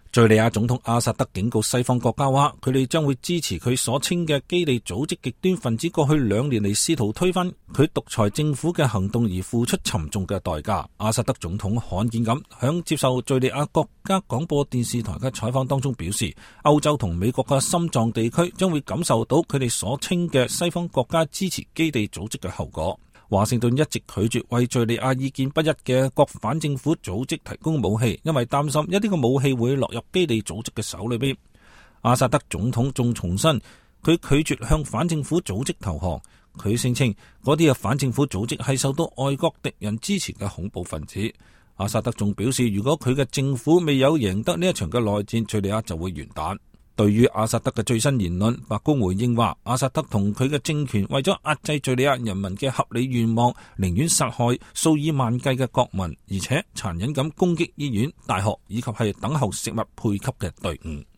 敘利亞總統阿薩德警告西方國家話，佢哋將會支持佢所稱嘅基地組織極端分子過去2年嚟試圖推翻佢獨裁政府嘅行動而付出沉重嘅代價。阿薩德總統罕見咁響接受敘利亞國家廣播電視台嘅採訪當中表示，歐洲同美國嘅心臟地區將會感受到佢哋所稱嘅西方國家支持基地組織嘅後果。華盛頓一直拒絕為敘利亞意見不一嘅各反政府組織提供武器，因為擔心一啲嘅武器會落入基地組織嘅手裏邊。阿薩德總統仲重申，佢拒絕向反政府組織投降。佢聲稱嗰啲嘅反政府組織係受到外國敵人支持嘅恐怖分子。阿薩德仲表示，如果佢嘅政府未有贏得呢一場嘅內戰，敘利亞就會完蛋。對於阿薩德嘅最新言論，白宮回應話，阿薩德同佢嘅政權為咗壓制敘利亞人民嘅合理願望，寧願殺害數以萬計嘅國民，而且殘忍咁攻擊醫院、大學以及係等候食物配給嘅隊伍。